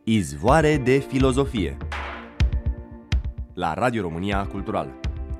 Izvoare de filozofie la Radio România Culturală.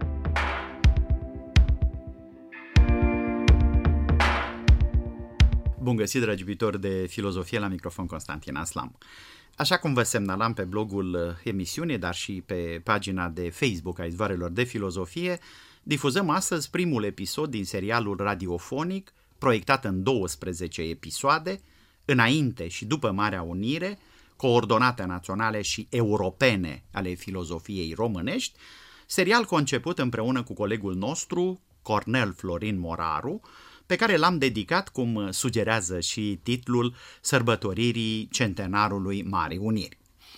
Bun găsit, dragi iubitori de filozofie, la microfon Constantin Aslam. Așa cum vă semnalam pe blogul emisiunii, dar și pe pagina de Facebook a Izvoarelor de filozofie, difuzăm astăzi primul episod din serialul radiofonic, proiectat în 12 episoade, înainte și după Marea Unire, coordonate naționale și europene ale filozofiei românești, serial conceput împreună cu colegul nostru, Cornel Florin Moraru, pe care l-am dedicat, cum sugerează și titlul, sărbătoririi centenarului Marii Uniri.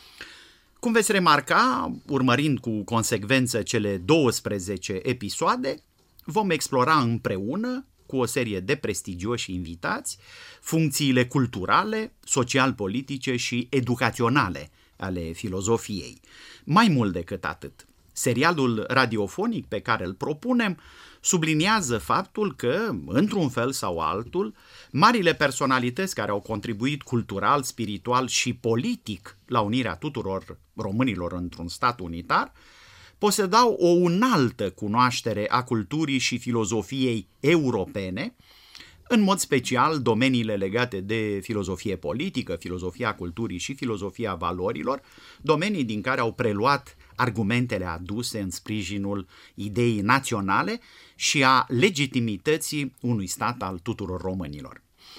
Cum veți remarca, urmărind cu consecvență cele 12 episoade, vom explora împreună, cu o serie de prestigioși invitați, funcțiile culturale, social-politice și educaționale ale filozofiei. Mai mult decât atât, serialul radiofonic pe care îl propunem subliniază faptul că, într-un fel sau altul, marile personalități care au contribuit cultural, spiritual și politic la unirea tuturor românilor într-un stat unitar, posedau o înaltă cunoaștere a culturii și filozofiei europene, în mod special domeniile legate de filozofie politică, filozofia culturii și filozofia valorilor, domenii din care au preluat argumentele aduse în sprijinul ideii naționale și a legitimității unui stat al tuturor românilor.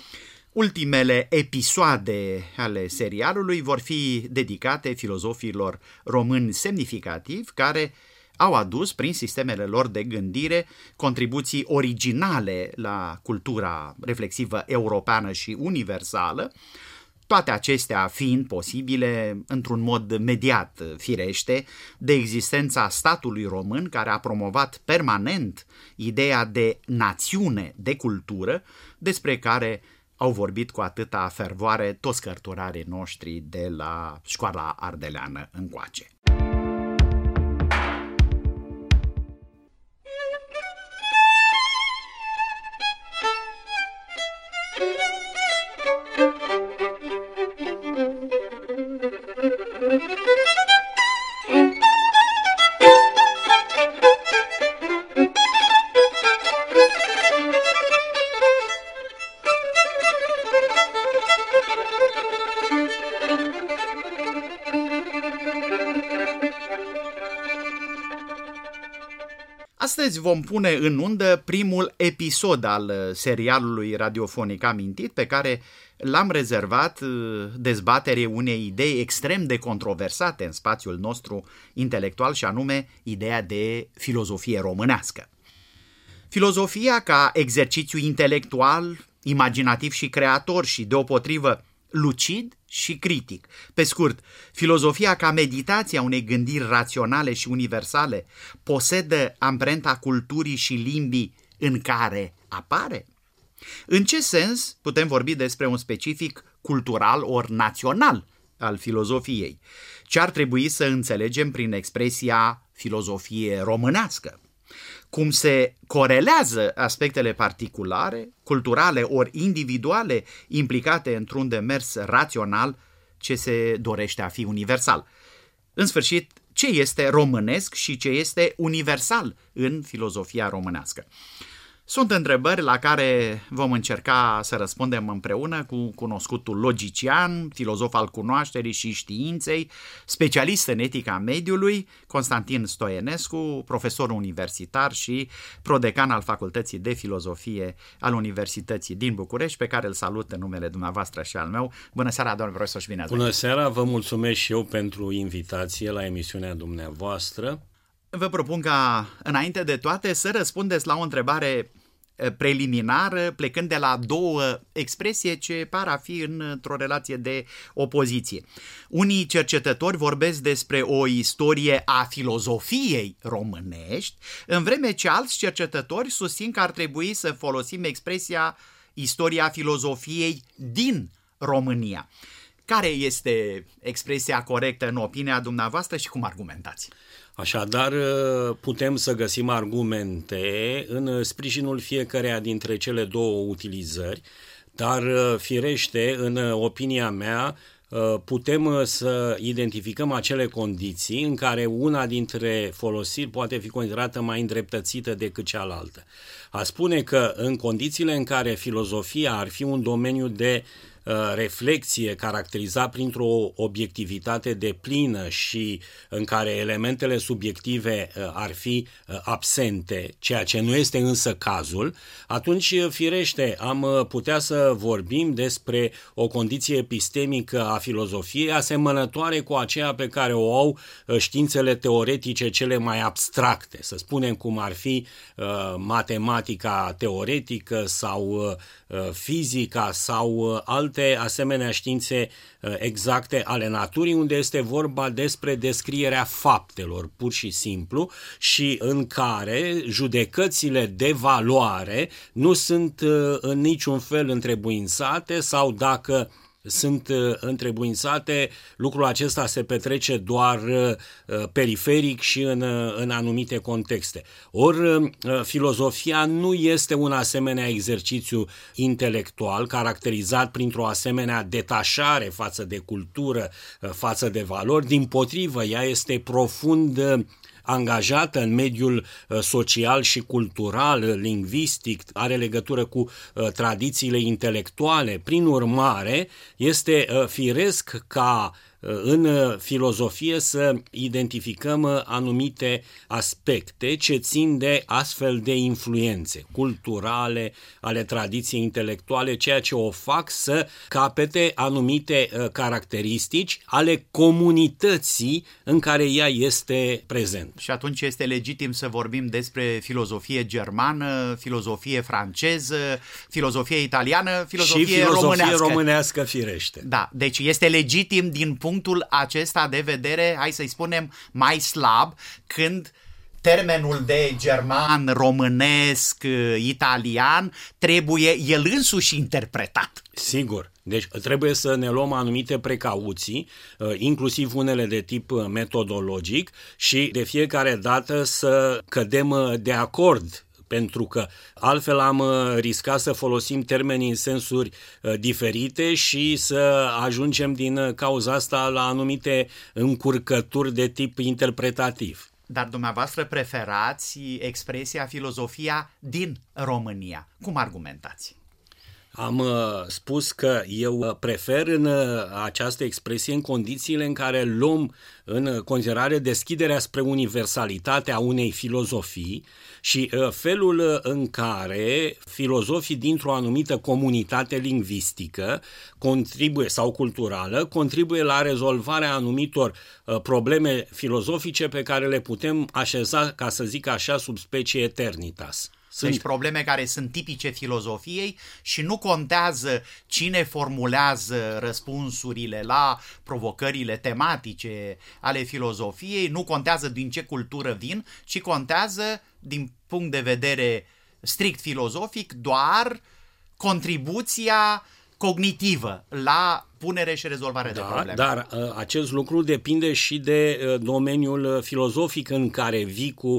Ultimele episoade ale serialului vor fi dedicate filozofilor români semnificativi care au adus, prin sistemele lor de gândire, contribuții originale la cultura reflexivă europeană și universală, toate acestea fiind posibile într-un mod mediat, firește, de existența statului român, care a promovat permanent ideea de națiune de cultură, despre care au vorbit cu atâta fervoare toți cărturarii noștri de la școala ardeleană încoace. Astăzi vom pune în undă primul episod al serialului radiofonic amintit, pe care l-am rezervat dezbaterei unei idei extrem de controversate în spațiul nostru intelectual, și anume ideea de filozofie românească. Filozofia ca exercițiu intelectual, imaginativ și creator și deopotrivă lucid și critic. Pe scurt, filozofia ca meditația unei gândiri raționale și universale posedă amprenta culturii și limbii în care apare? În ce sens putem vorbi despre un specific cultural ori național al filozofiei? Ce ar trebui să înțelegem prin expresia filozofie românească? Cum se corelează aspectele particulare, culturale ori individuale implicate într-un demers rațional ce se dorește a fi universal? În sfârșit, ce este românesc și ce este universal în filozofia românească? Sunt întrebări la care vom încerca să răspundem împreună cu cunoscutul logician, filozof al cunoașterii și științei, specialist în etica mediului, Constantin Stoienescu, profesor universitar și prodecan al Facultății de Filozofie al Universității din București, pe care îl salut în numele dumneavoastră și al meu. Bună seara, domnule profesor, și bine ați venit! Bună seara, vă mulțumesc și eu pentru invitație la emisiunea dumneavoastră. Vă propun ca, înainte de toate, să răspundeți la o întrebare preliminară, plecând de la două expresii ce par a fi într-o relație de opoziție. Unii cercetători vorbesc despre o istorie a filozofiei românești, în vreme ce alți cercetători susțin că ar trebui să folosim expresia istoria filozofiei din România. Care este expresia corectă în opinia dumneavoastră și cum argumentați? Așadar, putem să găsim argumente în sprijinul fiecăreia dintre cele două utilizări, dar firește, în opinia mea, putem să identificăm acele condiții în care una dintre folosiri poate fi considerată mai îndreptățită decât cealaltă. A spune că în condițiile în care filozofia ar fi un domeniu de reflexie caracterizat printr-o obiectivitate deplină și în care elementele subiective ar fi absente, ceea ce nu este însă cazul, atunci, firește, am putea să vorbim despre o condiție epistemică a filozofiei asemănătoare cu aceea pe care o au științele teoretice cele mai abstracte, să spunem cum ar fi matematica teoretică sau fizica sau alte asemenea științe exacte ale naturii, unde este vorba despre descrierea faptelor, pur și simplu, și în care judecățile de valoare nu sunt în niciun fel întrebuințate sau dacă sunt întrebuințate, lucrul acesta se petrece doar periferic și în anumite contexte. Ori filozofia nu este un asemenea exercițiu intelectual caracterizat printr-o asemenea detașare față de cultură, față de valori. Dimpotrivă, ea este profund angajată în mediul social și cultural, lingvistic, are legătură cu tradițiile intelectuale. Prin urmare, este firesc ca în filozofie să identificăm anumite aspecte ce țin de astfel de influențe culturale, ale tradiției intelectuale, ceea ce o fac să capete anumite caracteristici ale comunității în care ea este prezentă. Și atunci este legitim să vorbim despre filozofie germană, filozofie franceză, filozofie italiană, filozofie românească, firește. Da, deci este legitim din punctul acesta de vedere, hai să-i spunem, mai slab, când termenul de german, românesc, italian trebuie el însuși interpretat. Sigur. Deci trebuie să ne luăm anumite precauții, inclusiv unele de tip metodologic, și de fiecare dată să cădem de acord, pentru că altfel am riscat să folosim termenii în sensuri diferite și să ajungem din cauza asta la anumite încurcături de tip interpretativ. Dar dumneavoastră preferați expresia filozofia din România. Cum argumentați? Am spus că eu prefer în această expresie în condițiile în care luăm în considerare deschiderea spre universalitatea unei filozofii și felul în care filozofii dintr-o anumită comunitate lingvistică contribuie sau culturală, contribuie la rezolvarea anumitor probleme filozofice pe care le putem așeza, ca să zic așa, sub specie aeternitas. Deci probleme care sunt tipice filozofiei și nu contează cine formulează răspunsurile la provocările tematice ale filozofiei, nu contează din ce cultură vin, ci contează din punct de vedere strict filozofic doar contribuția cognitivă la punere și rezolvare de probleme. Dar acest lucru depinde și de domeniul filozofic în care vii cu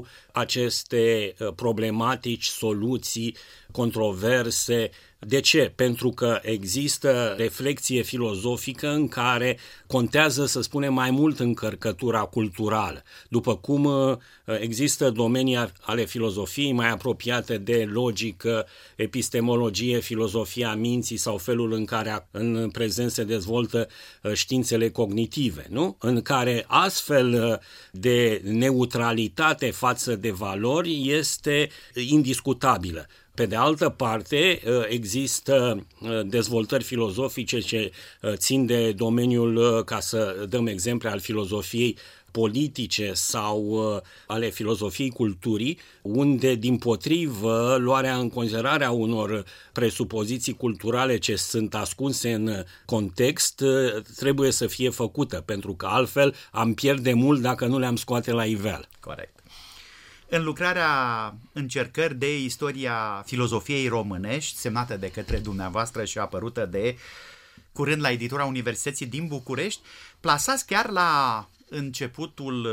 aceste problematici, soluții, controverse. De ce? Pentru că există reflexie filozofică în care contează, să spunem, mai mult încărcătura culturală. După cum există domenii ale filozofiei mai apropiate de logică, epistemologie, filozofia minții sau felul în care în prezent se dezvoltă științele cognitive, nu? În care astfel de neutralitate față de valori este indiscutabilă. Pe de altă parte, există dezvoltări filozofice ce țin de domeniul, ca să dăm exemple, al filozofiei politice sau ale filozofiei culturii, unde, dimpotrivă, luarea în considerare a unor presupoziții culturale ce sunt ascunse în context trebuie să fie făcută, pentru că altfel am pierde mult dacă nu le-am scoate la iveală. Corect. În lucrarea Încercări de istoria filozofiei românești, semnată de către dumneavoastră și apărută de curând la editura Universității din București, plasați chiar la începutul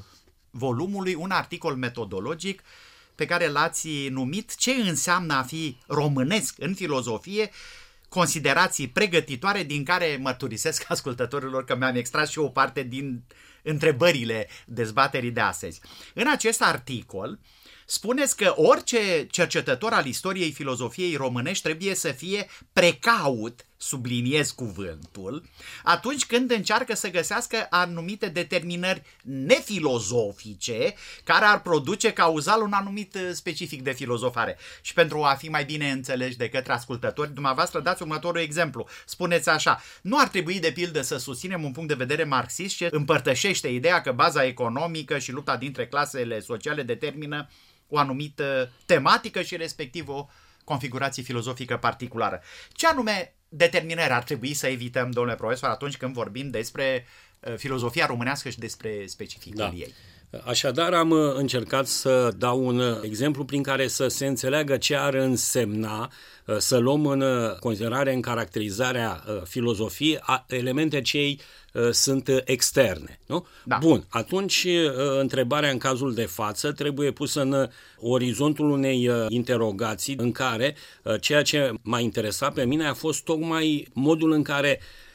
volumului un articol metodologic pe care l-ați numit Ce înseamnă a fi românesc în filozofie, considerații pregătitoare din care mărturisesc ascultătorilor că mi-am extras și o parte din întrebările dezbaterii de astăzi. În acest articol spuneți că orice cercetător al istoriei filozofiei românești trebuie să fie precaut, subliniez cuvântul, atunci când încearcă să găsească anumite determinări nefilozofice care ar produce cauzal un anumit specific de filozofare. Și pentru a fi mai bine înțeleși de către ascultători, dumneavoastră dați următorul exemplu. Spuneți așa: nu ar trebui de pildă să susținem un punct de vedere marxist ce împărtășește ideea că baza economică și lupta dintre clasele sociale determină o anumită tematică și respectiv o configurație filozofică particulară. Ce anume determinări ar trebui să evităm, domnule profesor, atunci când vorbim despre filozofia românească și despre specificul ei? Așadar, am încercat să dau un exemplu prin care să se înțeleagă ce ar însemna să luăm în considerare în caracterizarea filozofiei elemente ce sunt externe. Nu? Da. Bun, atunci întrebarea în cazul de față trebuie pusă în orizontul unei interogații în care ceea ce m-a interesat pe mine a fost tocmai modul în care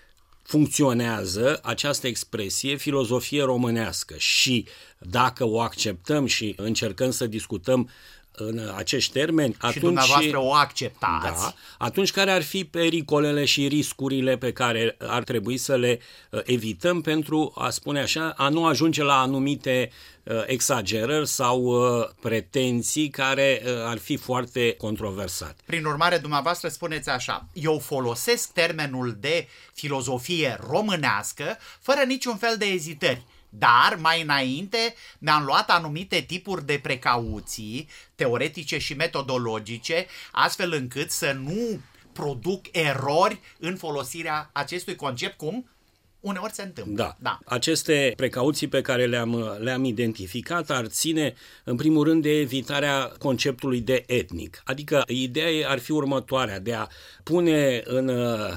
funcționează această expresie filozofie românească și dacă o acceptăm și încercăm să discutăm în acești termeni, și atunci, dumneavoastră o acceptați. Da, atunci care ar fi pericolele și riscurile pe care ar trebui să le evităm pentru, a spune așa, a nu ajunge la anumite exagerări sau pretenții care ar fi foarte controversate. Prin urmare, dumneavoastră spuneți așa: eu folosesc termenul de filozofie românească fără niciun fel de ezitări. Dar, mai înainte, mi-am luat anumite tipuri de precauții teoretice și metodologice, astfel încât să nu produc erori în folosirea acestui concept, cum uneori se întâmplă. Da. Aceste precauții pe care le-am identificat ar ține, în primul rând, de evitarea conceptului de etnic. Adică ideea ar fi următoarea: de a pune în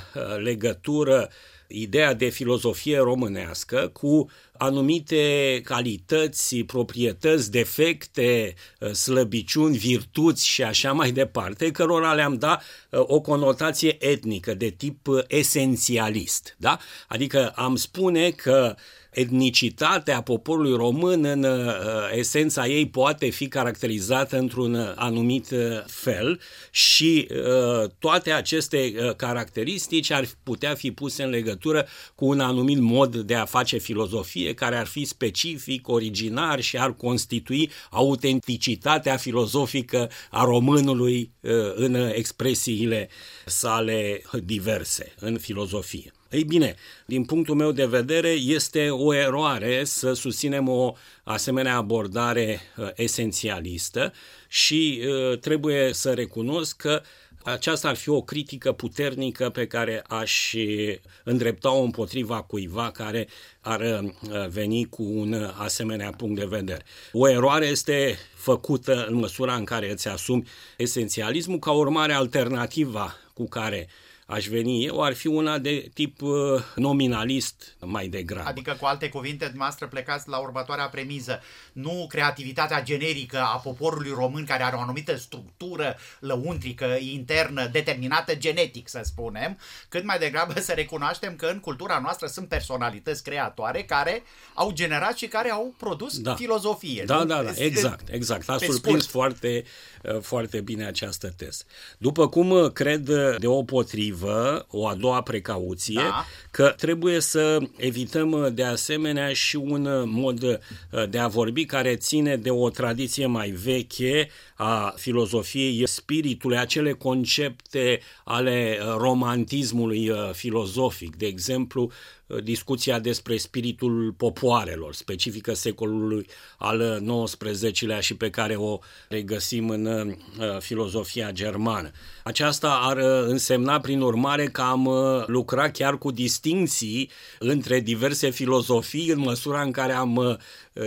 legătură ideea de filozofie românească cu anumite calități, proprietăți, defecte, slăbiciuni, virtuți și așa mai departe, cărora le-am dat o conotație etnică de tip esențialist. Da? Adică am spune că etnicitatea poporului român în esența ei poate fi caracterizată într-un anumit fel și toate aceste caracteristici ar putea fi puse în legătură cu un anumit mod de a face filozofie care ar fi specific, originar și ar constitui autenticitatea filozofică a românului în expresiile sale diverse în filozofie. Ei bine, din punctul meu de vedere, este o eroare să susținem o asemenea abordare esențialistă și trebuie să recunosc că aceasta ar fi o critică puternică pe care aș îndrepta-o împotriva cuiva care ar veni cu un asemenea punct de vedere. O eroare este făcută în măsura în care îți asumi esențialismul, ca urmare alternativa cu care aș veni eu ar fi una de tip nominalist mai degrabă. Adică, cu alte cuvinte, dumneavoastră plecați la următoarea premiză: nu creativitatea generică a poporului român care are o anumită structură lăuntrică, internă, determinată genetic, să spunem, cât mai degrabă să recunoaștem că în cultura noastră sunt personalități creatoare care au generat și care au produs filozofie. Da, exact. A surprins foarte, foarte bine această teză. După cum cred deopotrivă, o a doua precauție, că trebuie să evităm de asemenea și un mod de a vorbi care ține de o tradiție mai veche a filozofiei spiritului, acele concepte ale romantismului filozofic, de exemplu, discuția despre spiritul popoarelor, specifică secolului al XIX-lea și pe care o regăsim în filozofia germană. Aceasta ar însemna, prin urmare, că am lucrat chiar cu distincții între diverse filozofii în măsura în care am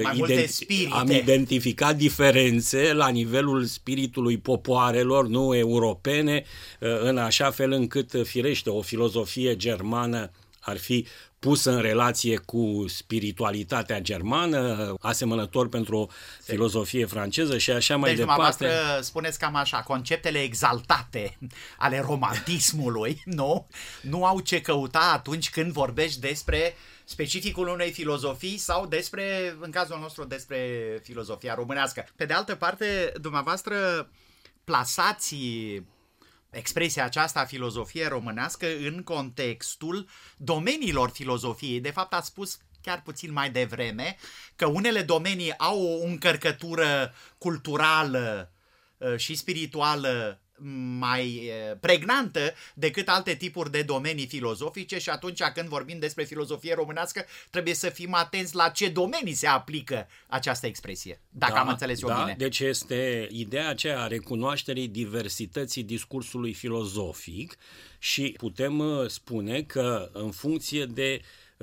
identificat diferențe la nivelul spiritului popoarelor, nu europene, în așa fel încât, firește, o filozofie germană ar fi pus în relație cu spiritualitatea germană, asemănător pentru o filozofie franceză și așa mai departe. Dumneavoastră spuneți cam așa, conceptele exaltate ale romantismului, nu au ce căuta atunci când vorbești despre specificul unei filozofii sau despre, în cazul nostru, despre filozofia românească. Pe de altă parte, dumneavoastră plasați expresia aceasta, filozofie românească, în contextul domeniilor filozofiei. De fapt, ați spus chiar puțin mai devreme că unele domenii au o încărcătură culturală și spirituală mai pregnantă decât alte tipuri de domenii filozofice și atunci când vorbim despre filozofie românească trebuie să fim atenți la ce domenii se aplică această expresie, dacă am înțeles eu bine. Deci este ideea aceea a recunoașterii diversității discursului filozofic și putem spune că în funcție de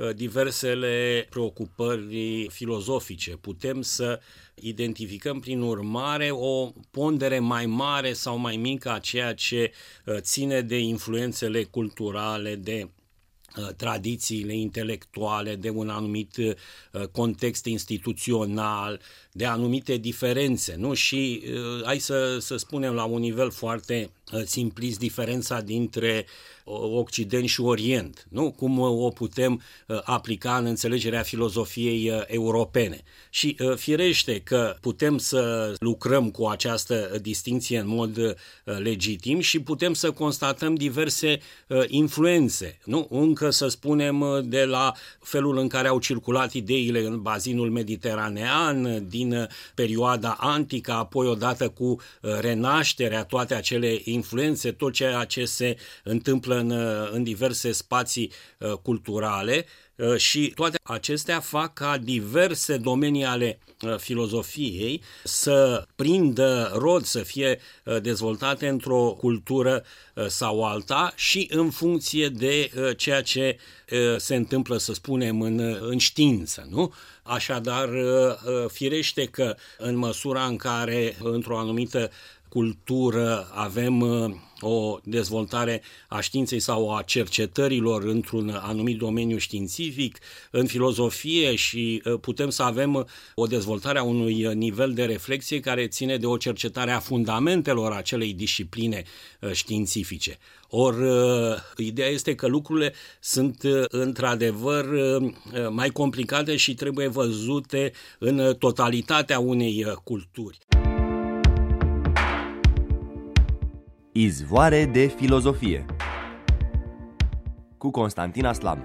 diversele preocupări filozofice putem să identificăm prin urmare o pondere mai mare sau mai mică a ceea ce ține de influențele culturale, de tradițiile intelectuale, de un anumit context instituțional, de anumite diferențe, nu? Și hai să spunem la un nivel foarte simplist diferența dintre Occident și Orient, nu? Cum o putem aplica în înțelegerea filozofiei europene. Și firește că putem să lucrăm cu această distincție în mod legitim și putem să constatăm diverse influențe, nu? Încă să spunem de la felul în care au circulat ideile în bazinul mediteranean, din perioada antică, apoi odată cu renașterea, toate acele influențe, tot ceea ce se întâmplă în diverse spații culturale și toate acestea fac ca diverse domenii ale filozofiei să prindă rod, să fie dezvoltate într-o cultură sau alta și în funcție de ceea ce se întâmplă, să spunem, în știință, nu? Așadar, firește că în măsura în care într-o anumită cultură avem o dezvoltare a științei sau a cercetărilor într-un anumit domeniu științific, în filozofie și putem să avem o dezvoltare a unui nivel de reflexie care ține de o cercetare a fundamentelor acelei discipline științifice. Ori ideea este că lucrurile sunt într-adevăr mai complicate și trebuie văzute în totalitatea unei culturi. Izvoare de filozofie cu Constantin Aslam.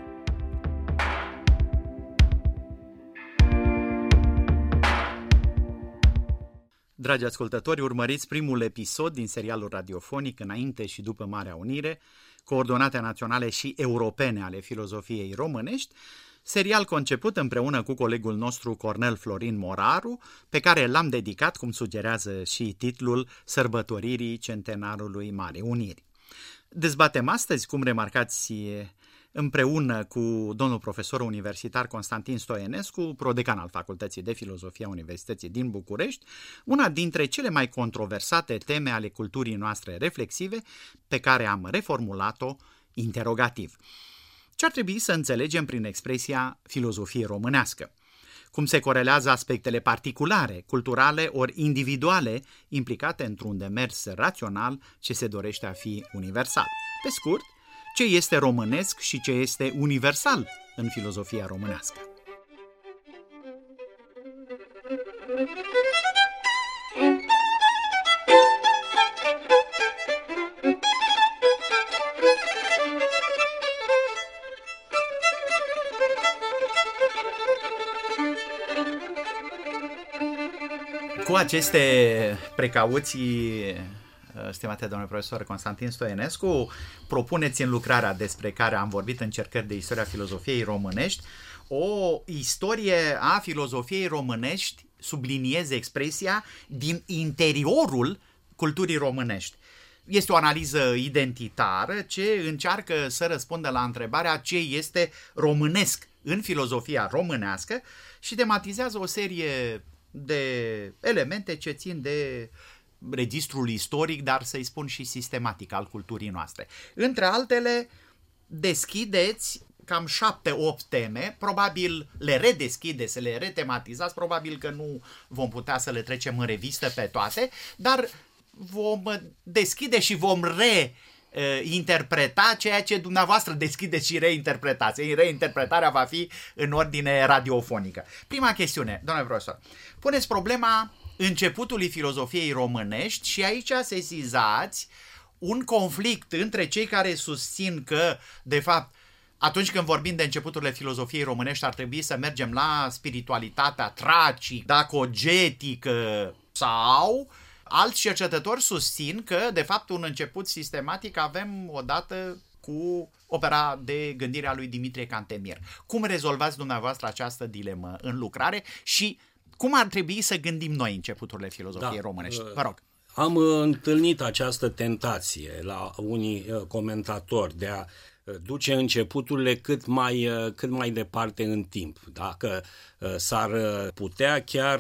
Dragi ascultători, urmăriți primul episod din serialul radiofonic Înainte și după Marea Unire, coordonate naționale și europene ale filozofiei românești, serial conceput împreună cu colegul nostru Cornel Florin Moraru, pe care l-am dedicat, cum sugerează și titlul, sărbătoririi centenarului Marei Uniri. Dezbatem astăzi, cum remarcați, împreună cu domnul profesor universitar Constantin Stoienescu, prodecan al Facultății de Filozofie a Universității din București, una dintre cele mai controversate teme ale culturii noastre reflexive, pe care am reformulat-o interogativ. Ce ar trebui să înțelegem prin expresia filozofie românească? Cum se corelează aspectele particulare, culturale ori individuale implicate într-un demers rațional ce se dorește a fi universal? Pe scurt, ce este românesc și ce este universal în filozofia românească? Cu aceste precauții, stimate domnule profesor Constantin Stoienescu, propuneți în lucrarea despre care am vorbit, Încercări de istoria filozofiei românești, o istorie a filozofiei românești, subliniez expresia, din interiorul culturii românești. Este o analiză identitară ce încearcă să răspundă la întrebarea ce este românesc în filozofia românească și tematizează o serie de elemente ce țin de registrul istoric, dar să-i spun și sistematic al culturii noastre. Între altele, deschideți cam 7-8 teme, probabil le redeschideți, să le retematizați, probabil că nu vom putea să le trecem în revistă pe toate, dar vom deschide și vom reinterpreta ceea ce dumneavoastră deschideți și reinterpretați. Reinterpretarea va fi în ordine radiofonică. Prima chestiune, domnule profesor, puneți problema începutului filozofiei românești și aici sesizați un conflict între cei care susțin că, de fapt, atunci când vorbim de începuturile filozofiei românești ar trebui să mergem la spiritualitatea tracică, dacogetică, sau alți cercetători susțin că, de fapt, un început sistematic avem odată cu opera de gândire a lui Dimitrie Cantemir. Cum rezolvați dumneavoastră această dilemă în lucrare și cum ar trebui să gândim noi începuturile filozofiei românești? Vă rog. Am întâlnit această tentație la unii comentatori de a duce începuturile cât mai departe în timp. Dacă s-ar putea chiar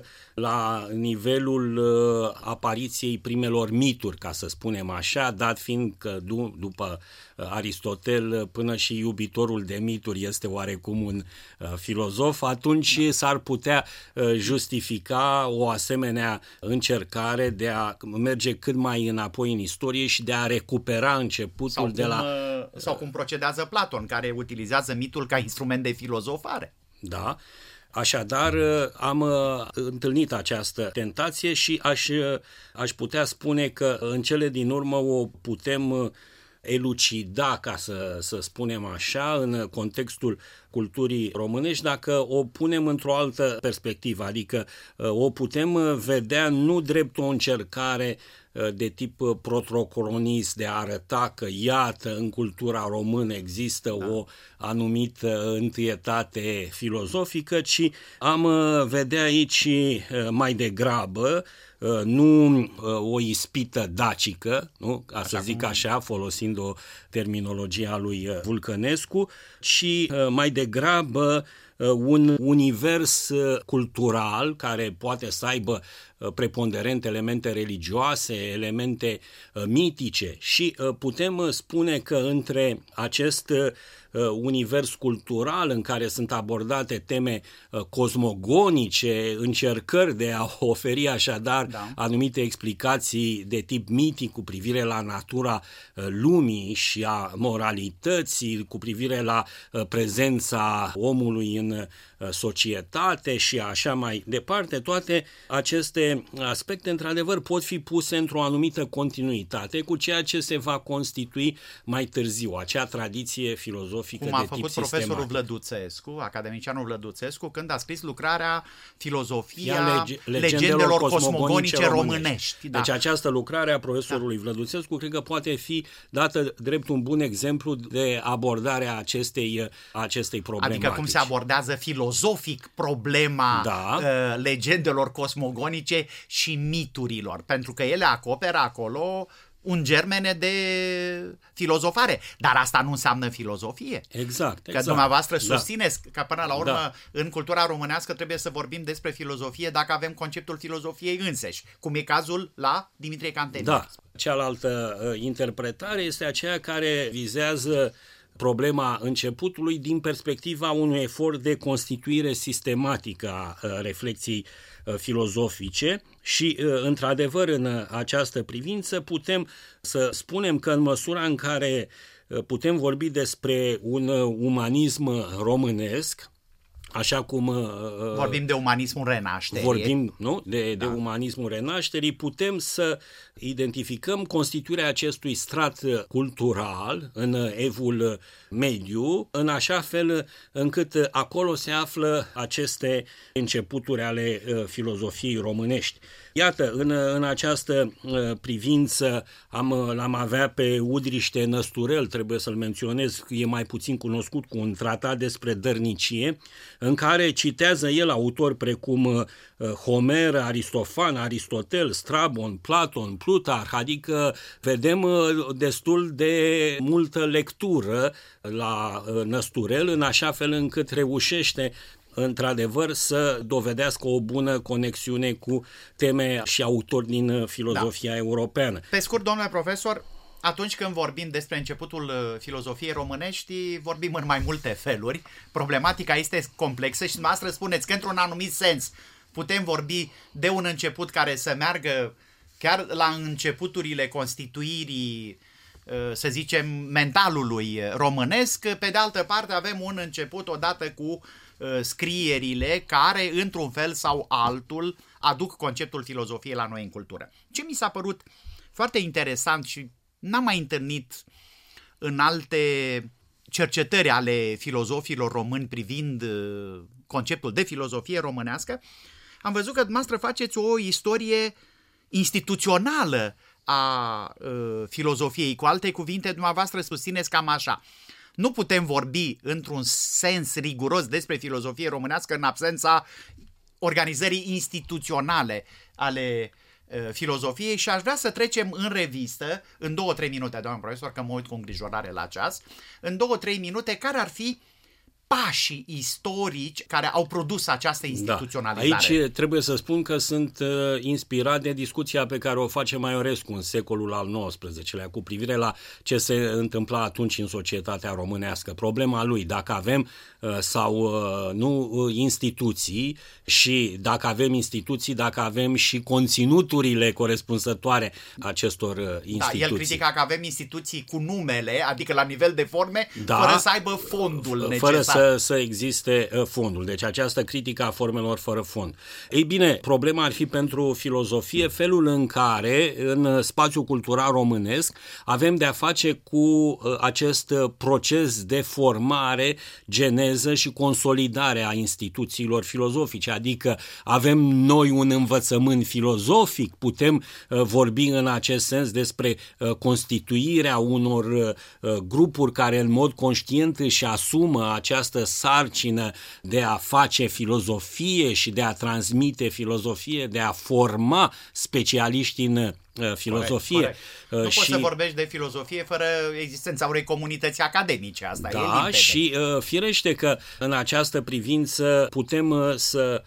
la nivelul apariției primelor mituri, ca să spunem așa, dat fiind că după Aristotel până și iubitorul de mituri este oarecum un filozof, atunci s-ar putea justifica o asemenea încercare de a merge cât mai înapoi în istorie și de a recupera începutul sau cum procedează Platon, care utilizează mitul ca instrument de filozofare. Da. Așadar, am întâlnit această tentație și aș putea spune că în cele din urmă o putem elucida, ca să spunem așa, în contextul culturii românești, dacă o punem într-o altă perspectivă, adică o putem vedea nu drept o încercare de tip protrocronist de a arăta că, iată, în cultura română există o anumită întâietate filozofică, ci am vedea aici mai degrabă nu o ispită dacică, nu? Ca să zic așa, folosind o terminologie a lui Vulcănescu, ci mai degrabă un univers cultural care poate să aibă preponderent elemente religioase, elemente mitice și putem spune că între acest univers cultural în care sunt abordate teme cosmogonice, încercări de a oferi așadar anumite explicații de tip mitic cu privire la natura lumii și a moralității, cu privire la prezența omului în societate și așa mai departe, toate aceste aspecte într-adevăr pot fi puse într-o anumită continuitate cu ceea ce se va constitui mai târziu, acea tradiție filozofică de tip sistematic. Cum a făcut profesorul Vlăduțescu, academicianul Vlăduțescu, când a scris lucrarea Filozofia legendelor cosmogonice românești. Deci această lucrare a profesorului Vlăduțescu cred că poate fi dată drept un bun exemplu de abordare a acestei problematici. Adică cum se abordează filozofic problema legendelor cosmogonice și miturilor, pentru că ele acoperă acolo un germene de filozofare, dar asta nu înseamnă filozofie. Exact. Că dumneavoastră susțineți că până la urmă în cultura românească trebuie să vorbim despre filozofie dacă avem conceptul filozofiei înseși, cum e cazul la Dimitrie Cantemir. Da. Cealaltă interpretare este aceea care vizează problema începutului din perspectiva unui efort de constituire sistematică a reflexiei filozofice și, într-adevăr, în această privință putem să spunem că în măsura în care putem vorbi despre un umanism românesc, așa cum vorbim de umanismul renașterii. Vorbim, nu? De umanismul renașterii, putem să identificăm constituirea acestui strat cultural în evul mediu, în așa fel încât acolo se află aceste începuturi ale filozofiei românești. Iată, în această privință l-am avea pe Udriște Năsturel, trebuie să-l menționez, e mai puțin cunoscut, cu un tratat despre dărnicie, în care citează el autori precum Homer, Aristofan, Aristotel, Strabon, Platon, Plutarh, adică vedem destul de multă lectură la Năsturel, în așa fel încât reușește într-adevăr să dovedească o bună conexiune cu teme și autori din filozofia europeană. Pe scurt, domnule profesor, atunci când vorbim despre începutul filozofiei românești, vorbim în mai multe feluri. Problematica este complexă și dumneavoastră spuneți că într-un anumit sens putem vorbi de un început care să meargă chiar la începuturile constituirii, să zicem, mentalului românesc. Pe de altă parte avem un început odată cu scrierile care, într-un fel sau altul, aduc conceptul filozofiei la noi în cultură. Ce mi s-a părut foarte interesant și n-am mai întâlnit în alte cercetări ale filozofilor români privind conceptul de filozofie românească, am văzut că dumneavoastră faceți o istorie instituțională a filozofiei. Cu alte cuvinte, dumneavoastră susțineți cam așa: nu putem vorbi într-un sens riguros despre filozofie românească în absența organizării instituționale ale filozofiei. Și aș vrea să trecem în revistă, în 2-3 minute, doamnă profesor, că mă uit cu îngrijorare la ceas, în 2-3 minute, care ar fi pașii istorici care au produs această instituționalizare. Da. Aici trebuie să spun că sunt inspirat de discuția pe care o face Maiorescu în secolul al XIX-lea cu privire la ce se întâmpla atunci în societatea românească. Problema lui, dacă avem sau nu instituții, și dacă avem instituții, dacă avem și conținuturile corespunzătoare acestor instituții. Da, el critica că avem instituții cu numele, adică la nivel de forme, fără să aibă fondul necesar. Să existe fondul. Deci această critică a formelor fără fond. Ei bine, problema ar fi pentru filozofie felul în care în spațiul cultural românesc avem de a face cu acest proces de formare, geneză și consolidare a instituțiilor filozofice. Adică avem noi un învățământ filozofic, putem vorbi în acest sens despre constituirea unor grupuri care în mod conștient își asumă această sarcină de a face filozofie și de a transmite filozofie, de a forma specialiști în filozofie. Corect. Nu poți să vorbești de filozofie fără existența unei comunități academice, asta e limpede. Și firește că în această privință putem să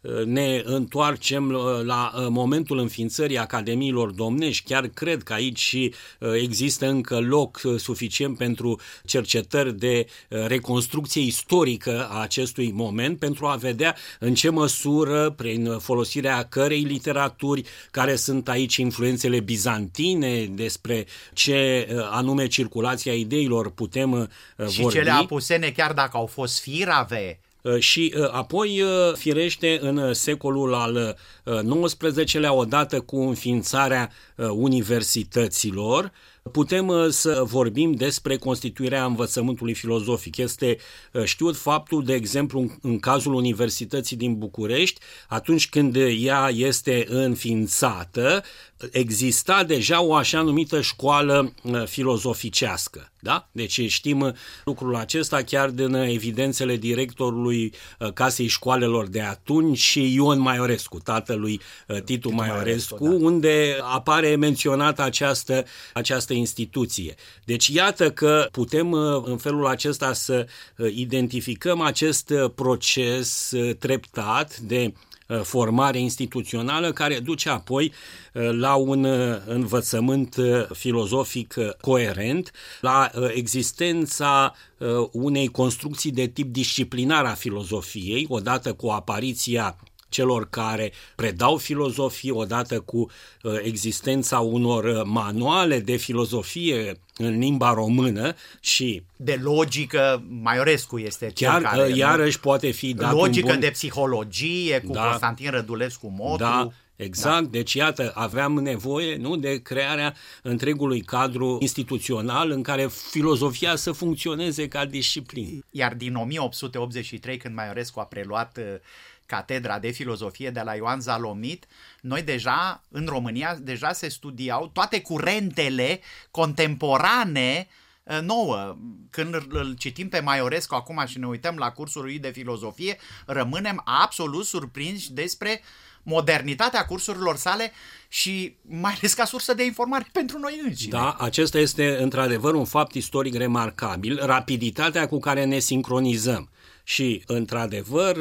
ne întoarcem la momentul înființării Academiilor Domnești. Chiar cred că aici există încă loc suficient pentru cercetări de reconstrucție istorică a acestui moment, pentru a vedea în ce măsură, prin folosirea cărei literaturi, care sunt aici influențele bizantine, despre ce anume circulația ideilor putem vorbi. Și cele apusene, chiar dacă au fost firave. Și apoi, firește, în secolul al XIX-lea, odată cu înființarea universităților, putem să vorbim despre constituirea învățământului filozofic. Este știut faptul, de exemplu, în cazul Universității din București, atunci când ea este înființată, exista deja o așa numită școală filozoficească. Da? Deci știm lucrul acesta chiar din evidențele directorului Casei Școalelor de atunci și Ion Maiorescu, tatălui Titu Maiorescu, unde apare menționată această instituție. Deci iată că putem în felul acesta să identificăm acest proces treptat de formare instituțională care duce apoi la un învățământ filozofic coerent, la existența unei construcții de tip disciplinar a filozofiei, odată cu apariția celor care predau filozofie, odată cu existența unor manuale de filozofie în limba română și de logică. Maiorescu este chiar cel care iarăși poate fi dat logică de psihologie cu Constantin Rădulescu Motru. Da. Exact, deci iată, aveam nevoie, nu, de crearea întregului cadru instituțional în care filozofia să funcționeze ca disciplină. Iar din 1883, când Maiorescu a preluat catedra de filozofie de la Ioan Zalomit, noi deja, în România, deja se studiau toate curentele contemporane nouă. Când îl citim pe Maiorescu acum și ne uităm la cursul lui de filozofie, rămânem absolut surprinși despre modernitatea cursurilor sale și mai ales ca sursă de informare pentru noi înșine. Da, acesta este într-adevăr un fapt istoric remarcabil, rapiditatea cu care ne sincronizăm. Și, într-adevăr,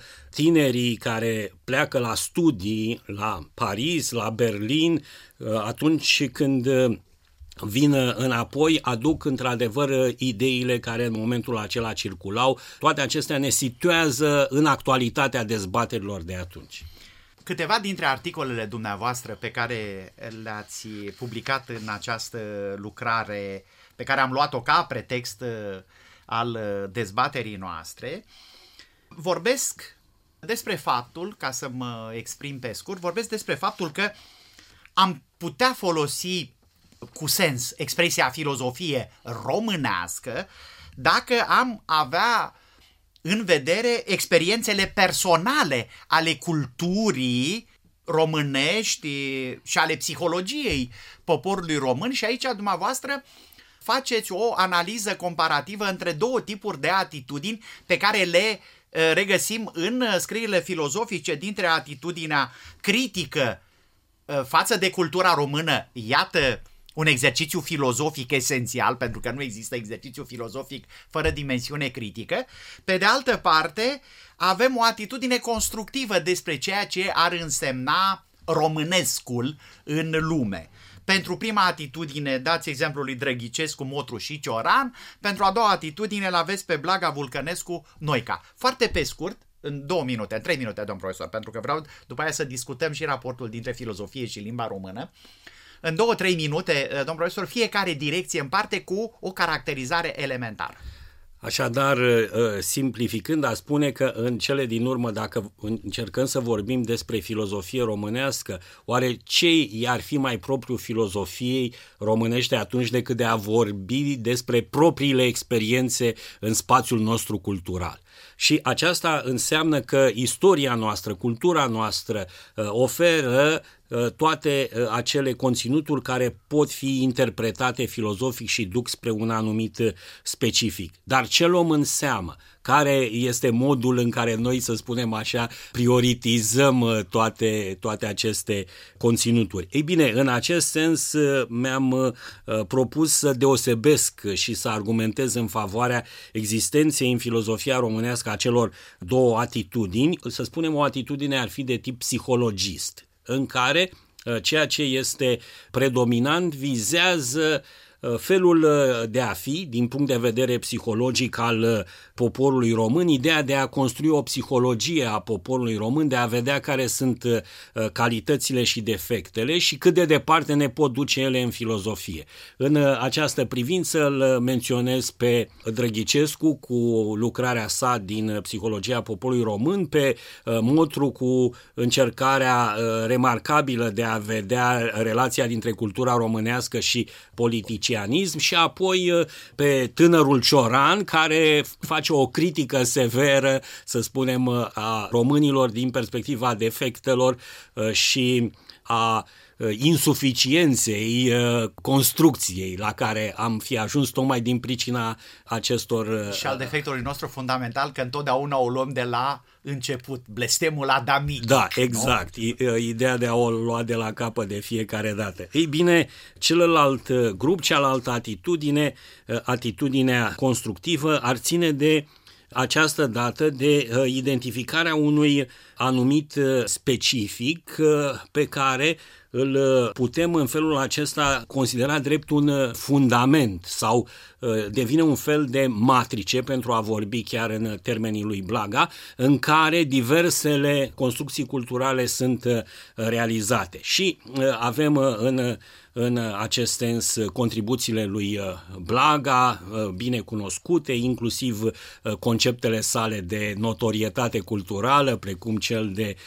tinerii care pleacă la studii la Paris, la Berlin, atunci când vin înapoi, aduc într-adevăr ideile care în momentul acela circulau. Toate acestea ne situează în actualitatea dezbaterilor de atunci. Câteva dintre articolele dumneavoastră pe care le-ați publicat în această lucrare, pe care am luat-o ca pretext al dezbaterii noastre, vorbesc despre faptul, ca să mă exprim pe scurt, vorbesc despre faptul că am putea folosi cu sens expresia filozofie românească dacă am avea în vedere experiențele personale ale culturii românești și ale psihologiei poporului român, și aici dumneavoastră faceți o analiză comparativă între două tipuri de atitudini pe care le regăsim în scrierile filozofice, dintre atitudinea critică față de cultura română, iată un exercițiu filozofic esențial, pentru că nu există exercițiu filozofic fără dimensiune critică. Pe de altă parte, avem o atitudine constructivă despre ceea ce ar însemna românescul în lume. Pentru prima atitudine dați exemplul lui Drăghicescu, Motru și Cioran, pentru a doua atitudine l-aveți pe Blaga, Vulcănescu, Noica. Foarte pe scurt, în 2 minute, în 3 minute, domn profesor, pentru că vreau după aia să discutăm și raportul dintre filozofie și limba română. În 2-3 minute, domn profesor, fiecare direcție în parte cu o caracterizare elementară. Așadar, simplificând, a spune că în cele din urmă, dacă încercăm să vorbim despre filozofie românească, oare ce i-ar fi mai propriu filozofiei românești atunci decât de a vorbi despre propriile experiențe în spațiul nostru cultural? Și aceasta înseamnă că istoria noastră, cultura noastră oferă toate acele conținuturi care pot fi interpretate filozofic și duc spre un anumit specific. Dar ce luăm în seamă? Care este modul în care noi, să spunem așa, prioritizăm toate aceste conținuturi? Ei bine, în acest sens mi-am propus să deosebesc și să argumentez în favoarea existenței în filozofia românească a celor două atitudini. Să spunem, o atitudine ar fi de tip psihologist, în care ceea ce este predominant vizează felul de a fi, din punct de vedere psihologic al poporului român, ideea de a construi o psihologie a poporului român, de a vedea care sunt calitățile și defectele și cât de departe ne pot duce ele în filozofie. În această privință îl menționez pe Drăghicescu cu lucrarea sa din Psihologia poporului român, pe Motru cu încercarea remarcabilă de a vedea relația dintre cultura românească și politicianism, și apoi pe tânărul Cioran, care face o critică severă, să spunem, a românilor din perspectiva defectelor și a insuficienței construcției la care am fi ajuns tocmai din pricina acestor... Și al defectului nostru fundamental, că întotdeauna o luăm de la început, blestemul adamic. Da, exact, ideea de a o lua de la capăt de fiecare dată. Ei bine, celălalt grup, cealaltă atitudine, atitudinea constructivă, ar ține de această dată de identificarea unui anumit specific pe care îl putem în felul acesta considera drept un fundament sau devine un fel de matrice, pentru a vorbi chiar în termenii lui Blaga, în care diversele construcții culturale sunt realizate. Și avem în acest sens contribuțiile lui Blaga, bine cunoscute, inclusiv conceptele sale de notorietate culturală, precum cel de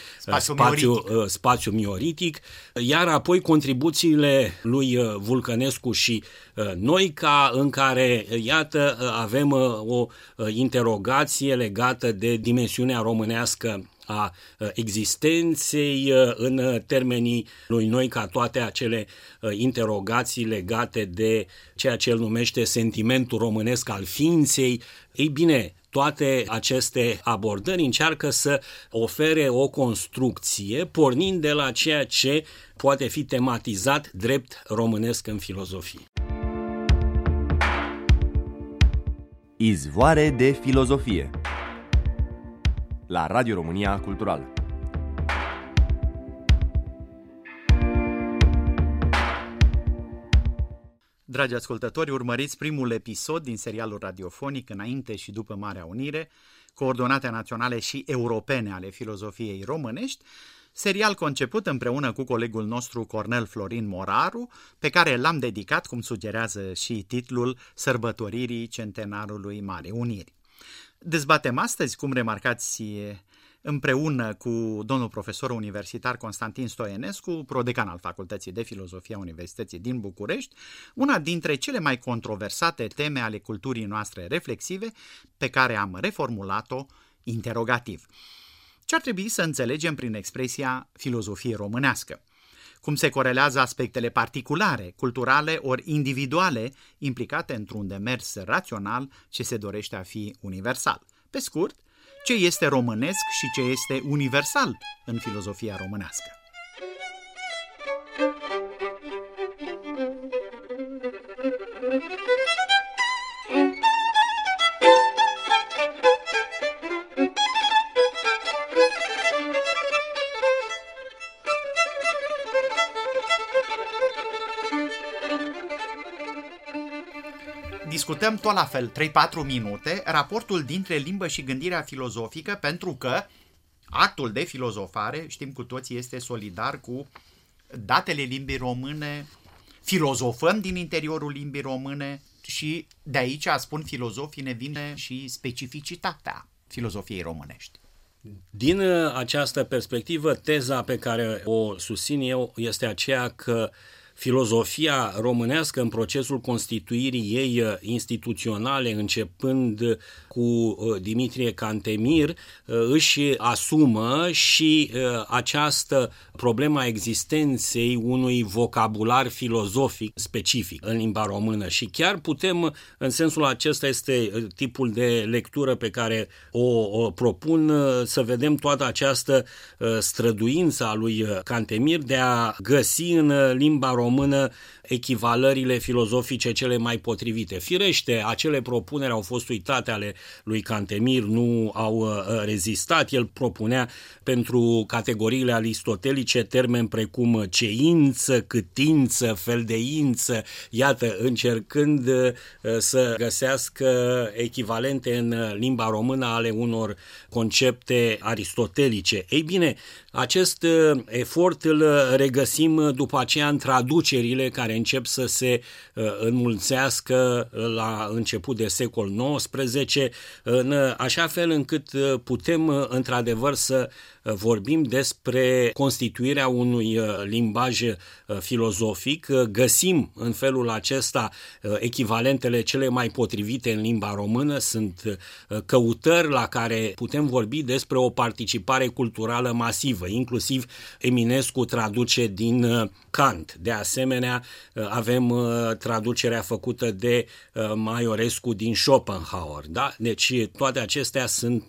spațiu mioritic, iar apoi contribuțiile lui Vulcănescu și Noica, în care, iată, avem o interogație legată de dimensiunea românească a existenței în termenii lui Noica, toate acele interogații legate de ceea ce el numește sentimentul românesc al ființei. Ei bine, toate aceste abordări încearcă să ofere o construcție pornind de la ceea ce poate fi tematizat drept românesc în filozofie. Izvoare de filozofie la Radio România Cultural. Dragi ascultători, urmăriți primul episod din serialul radiofonic Înainte și după Marea Unire, coordonate naționale și europene ale filozofiei românești, serial conceput împreună cu colegul nostru Cornel Florin Moraru, pe care l-am dedicat, cum sugerează și titlul, sărbătoririi centenarului Marii Uniri. Dezbatem astăzi, cum remarcați, împreună cu domnul profesor universitar Constantin Stoienescu, prodecan al Facultății de Filozofie a Universității din București, una dintre cele mai controversate teme ale culturii noastre reflexive, pe care am reformulat-o interogativ. Ce ar trebui să înțelegem prin expresia filozofie românească? Cum se corelează aspectele particulare, culturale ori individuale implicate într-un demers rațional ce se dorește a fi universal? Pe scurt, ce este românesc și ce este universal în filozofia românească? Discutăm tot la fel, 3-4 minute, raportul dintre limbă și gândirea filozofică, pentru că actul de filozofare, știm cu toții, este solidar cu datele limbii române, filozofăm din interiorul limbii române și de aici, spun filozofii, ne vine și specificitatea filozofiei românești. Din această perspectivă, teza pe care o susțin eu este aceea că filozofia românească, în procesul constituirii ei instituționale, începând cu Dimitrie Cantemir, își asumă și această problemă a existenței unui vocabular filozofic specific în limba română. Și chiar putem, în sensul acesta este tipul de lectură pe care o propun, să vedem toată această străduință a lui Cantemir de a găsi în limba română echivalările filozofice cele mai potrivite. Firește, acele propuneri au fost uitate ale lui Cantemir, nu au rezistat. El propunea pentru categoriile aristotelice termeni precum ceință, câtință, feldeință, iată, încercând să găsească echivalente în limba română ale unor concepte aristotelice. Ei bine, acest efort îl regăsim după aceea în traducerile care încep să se înmulțească la început de secol XIX, în așa fel încât putem într-adevăr să vorbim despre constituirea unui limbaj filozofic. Găsim în felul acesta echivalentele cele mai potrivite în limba română, sunt căutări la care putem vorbi despre o participare culturală masivă, inclusiv Eminescu traduce din Kant. De asemenea, avem traducerea făcută de Maiorescu din Schopenhauer. Da? Deci toate acestea sunt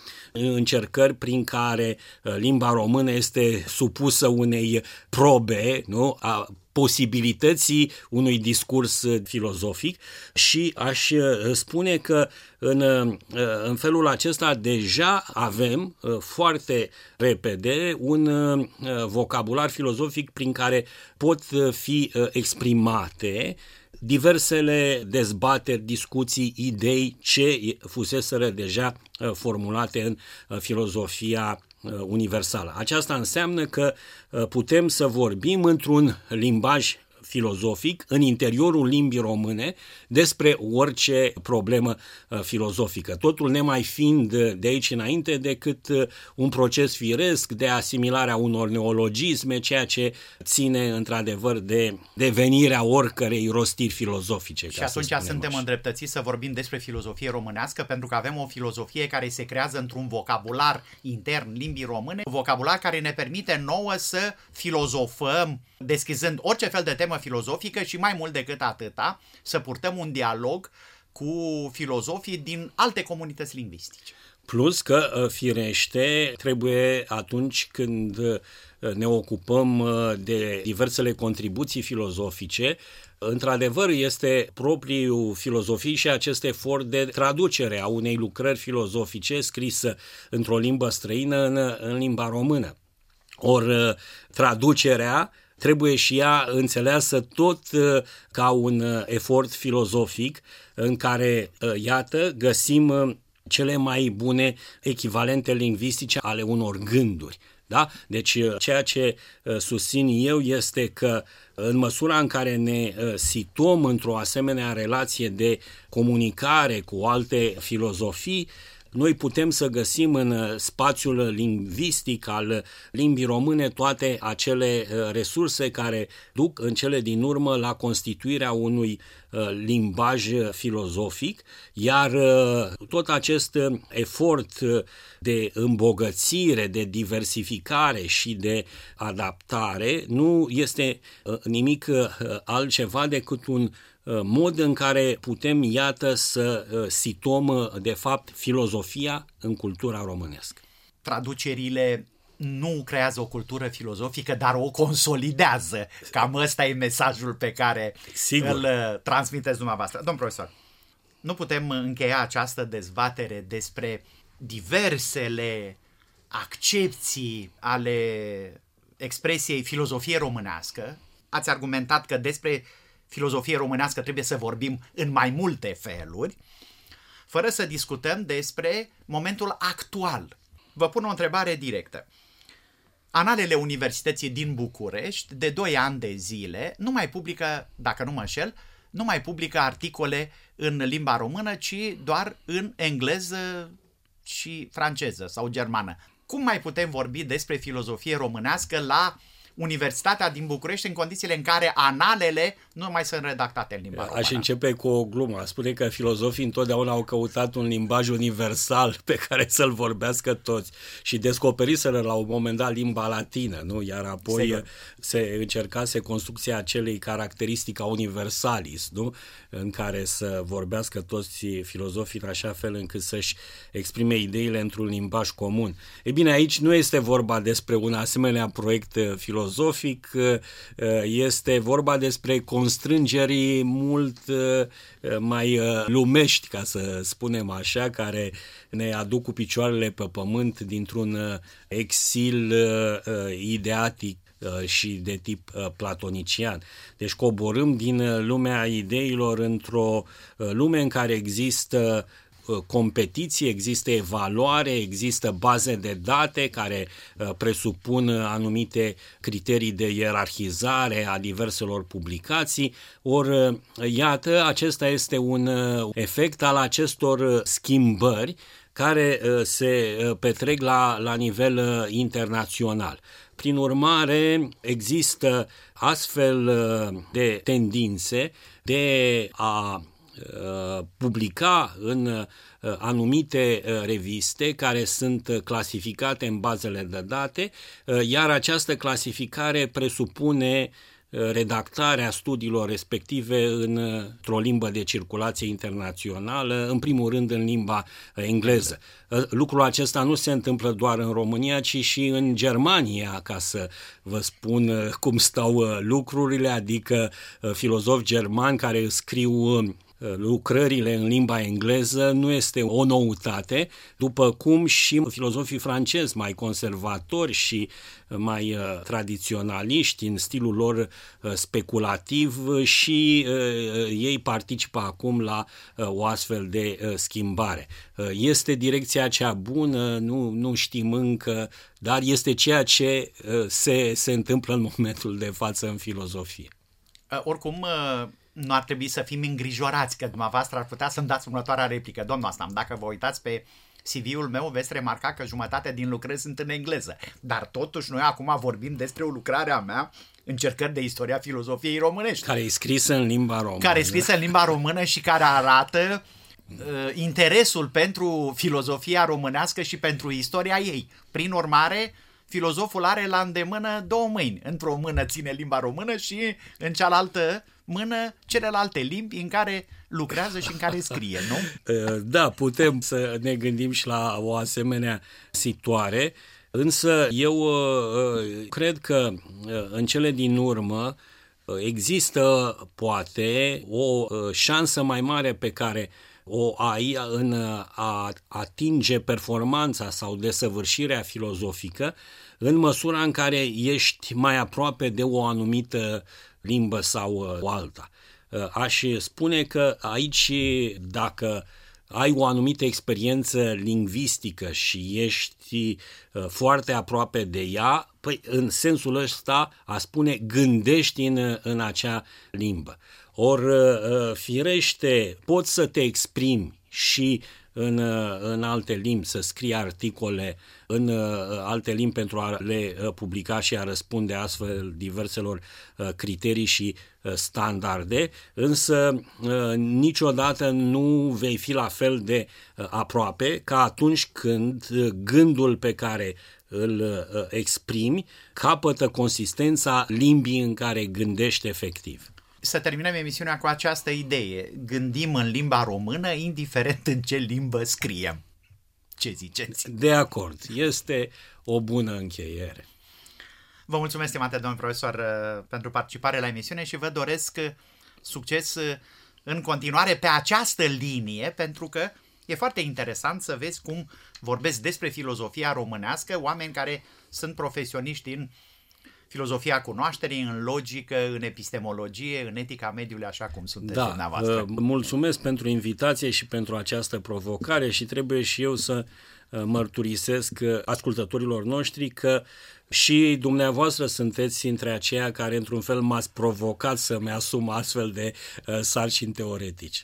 încercări prin care limba română este supusă unei probe, nu? A posibilității unui discurs filozofic și aș spune că în felul acesta deja avem foarte repede un vocabular filozofic prin care pot fi exprimate diversele dezbateri, discuții, idei ce fuseseră deja formulate în filozofia universală. Aceasta înseamnă că putem să vorbim într-un limbaj filozofic în interiorul limbii române despre orice problemă filozofică. Totul nemai fiind de aici înainte decât un proces firesc de asimilarea unor neologisme, ceea ce ține într-adevăr de devenirea oricărei rostiri filozofice. Și atunci suntem îndreptățiți să vorbim despre filozofie românească, pentru că avem o filozofie care se creează într-un vocabular intern limbii române, un vocabular care ne permite nouă să filozofăm, deschizând orice fel de temă filozofică și mai mult decât atâta, să purtăm un dialog cu filozofii din alte comunități lingvistice. Plus că, firește, trebuie atunci când ne ocupăm de diversele contribuții filozofice, într-adevăr este propriul filozofiei și acest efort de traducere a unei lucrări filozofice scrisă într-o limbă străină în limba română. Ori traducerea trebuie și ea înțeleasă tot ca un efort filozofic în care, iată, găsim cele mai bune echivalente lingvistice ale unor gânduri. Da? Deci ceea ce susțin eu este că în măsura în care ne situăm într-o asemenea relație de comunicare cu alte filozofii, noi putem să găsim în spațiul lingvistic al limbii române toate acele resurse care duc în cele din urmă la constituirea unui limbaj filozofic, iar tot acest efort de îmbogățire, de diversificare și de adaptare nu este nimic altceva decât un mod în care putem, iată, să situăm, de fapt, filozofia în cultura românească. Traducerile nu creează o cultură filozofică, dar o consolidează. Cam ăsta e mesajul pe care îl transmiteți dumneavoastră. Domn profesor, nu putem încheia această dezbatere despre diversele accepții ale expresiei filozofie românească. Ați argumentat că despre filozofie românească trebuie să vorbim în mai multe feluri, fără să discutăm despre momentul actual. Vă pun o întrebare directă. Analele Universității din București, de 2 ani de zile, nu mai publică, dacă nu mă înșel, nu mai publică articole în limba română, ci doar în engleză și franceză sau germană. Cum mai putem vorbi despre filozofie românească la Universitatea din București în condițiile în care analele nu mai sunt redactate în limba română? Aș începe cu o glumă. Aș spune că filozofii întotdeauna au căutat un limbaj universal pe care să-l vorbească toți și descoperiseră la un moment dat limba latină, nu? Iar apoi se încercase construcția acelei caracteristica universalis, nu? În care să vorbească toți filozofii în așa fel încât să-și exprime ideile într-un limbaj comun. Ei bine, aici nu este vorba despre un asemenea proiect filozofic, este vorba despre constrângeri mult mai lumești, ca să spunem așa, care ne aduc cu picioarele pe pământ dintr-un exil ideatic și de tip platonician. Deci coborâm din lumea ideilor într-o lume în care există competiție, există evaluare, există baze de date care presupun anumite criterii de ierarhizare a diverselor publicații. Ori, iată, acesta este un efect al acestor schimbări care se petrec la nivel internațional. Prin urmare, există astfel de tendințe de a publica în anumite reviste care sunt clasificate în bazele de date, iar această clasificare presupune redactarea studiilor respective într-o limbă de circulație internațională, în primul rând în limba engleză. Lucrul acesta nu se întâmplă doar în România, ci și în Germania, ca să vă spun cum stau lucrurile, adică filozofi germani care scriu lucrările în limba engleză nu este o noutate, după cum și filozofii francezi mai conservatori și mai tradiționaliști în stilul lor speculativ și ei participă acum la o astfel de schimbare. Este direcția cea bună, nu știm încă, dar este ceea ce se întâmplă în momentul de față în filozofie. Oricum, nu ar trebui să fim îngrijorați, că dumneavoastră ar putea să-mi dați următoarea replică. Domnul Aslam, dacă vă uitați pe CV-ul meu, veți remarca că jumătate din lucrări sunt în engleză. Dar totuși noi acum vorbim despre o lucrare a mea, Încercări de istoria filozofiei românești. Care e scrisă în limba română. Care e scrisă în limba română și care arată interesul pentru filozofia românească și pentru istoria ei. Prin urmare, filozoful are la îndemână 2 mâini. Într-o mână ține limba română și în cealaltă mână celelalte limbi în care lucrează și în care scrie, nu? Da, putem să ne gândim și la o asemenea situare, însă eu cred că în cele din urmă există poate o șansă mai mare pe care o AI în a atinge performanța sau desăvârșirea filozofică în măsura în care ești mai aproape de o anumită limbă sau o alta. Aș spune că aici, dacă ai o anumită experiență lingvistică și ești foarte aproape de ea, păi în sensul ăsta a spune gândești în acea limbă. Ori firește, poți să te exprimi și în alte limbi, să scrii articole în alte limbi pentru a le publica și a răspunde astfel diverselor criterii și standarde, însă niciodată nu vei fi la fel de aproape ca atunci când gândul pe care îl exprimi capătă consistența limbii în care gândești efectiv. Să terminăm emisiunea cu această idee. Gândim în limba română, indiferent în ce limbă scriem. Ce ziceți? De acord. Este o bună încheiere. Vă mulțumesc, stimate domn profesor, pentru participare la emisiune și vă doresc succes în continuare pe această linie, pentru că e foarte interesant să vezi cum vorbesc despre filozofia românească oameni care sunt profesioniști în filozofia cunoașterii, în logică, în epistemologie, în etica mediului, așa cum sunteți dumneavoastră. Mulțumesc pentru invitație și pentru această provocare și trebuie și eu să mărturisesc ascultătorilor noștri că și dumneavoastră sunteți între aceia care într-un fel m-ați provocat să-mi asum astfel de sarcini teoretice.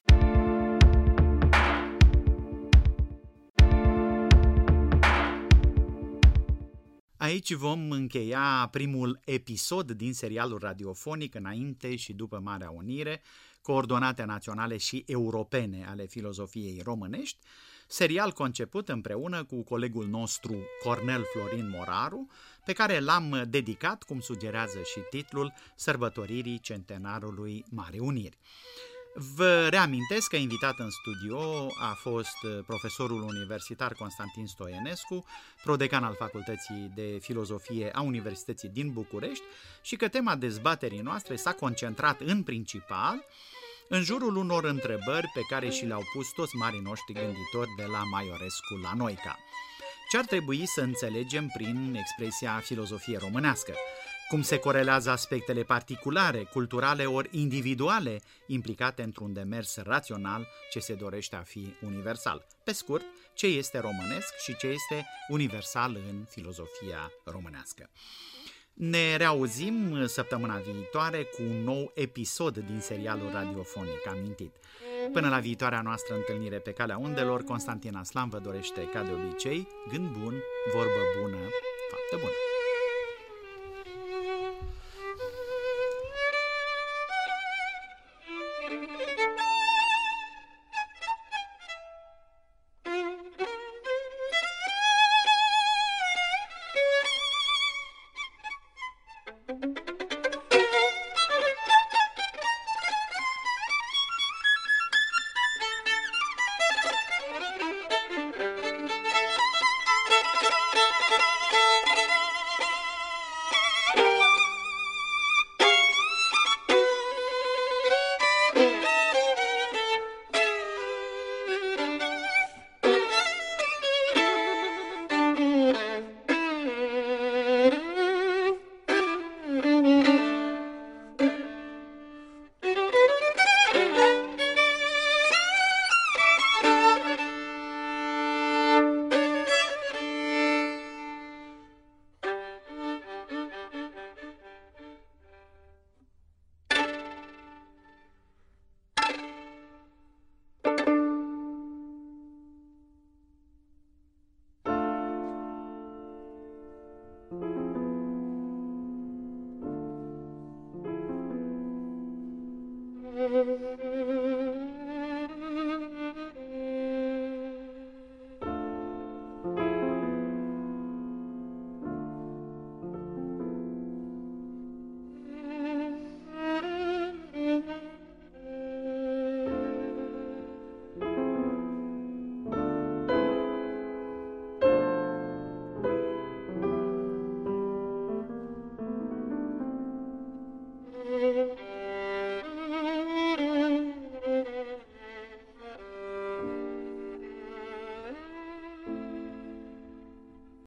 Aici vom încheia primul episod din serialul radiofonic Înainte și după Marea Unire, coordonate naționale și europene ale filozofiei românești, serial conceput împreună cu colegul nostru Cornel Florin Moraru, pe care l-am dedicat, cum sugerează și titlul, sărbătoririi centenarului Marei Uniri. Vă reamintesc că invitat în studio a fost profesorul universitar Constantin Stoienescu, prodecan al Facultății de Filozofie a Universității din București și că tema dezbaterii noastre s-a concentrat în principal în jurul unor întrebări pe care și le-au pus toți marii noștri gânditori de la Maiorescu la Noica. Ce ar trebui să înțelegem prin expresia filozofie românească? Cum se corelează aspectele particulare, culturale ori individuale implicate într-un demers rațional ce se dorește a fi universal? Pe scurt, ce este românesc și ce este universal în filozofia românească. Ne reauzim săptămâna viitoare cu un nou episod din serialul radiofonic amintit. Până la viitoarea noastră întâlnire pe calea undelor, Constantin Aslan vă dorește, ca de obicei, gând bun, vorbă bună, faptă bună.